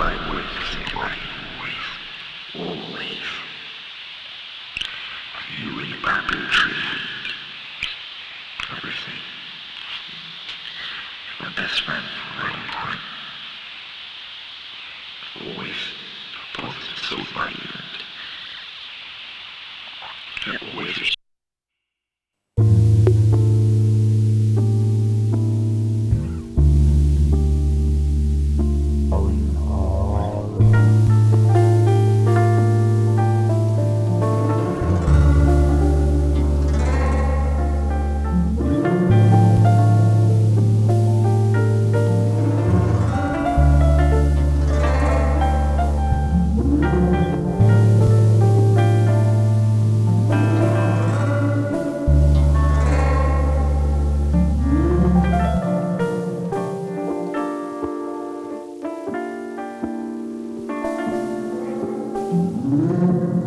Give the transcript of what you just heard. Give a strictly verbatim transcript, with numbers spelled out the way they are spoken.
right way to think about it. Always. Always. You and your bamboo tree. Everything. My best friend from Rolling Point. Always a positive soul value and it always Mm-hmm.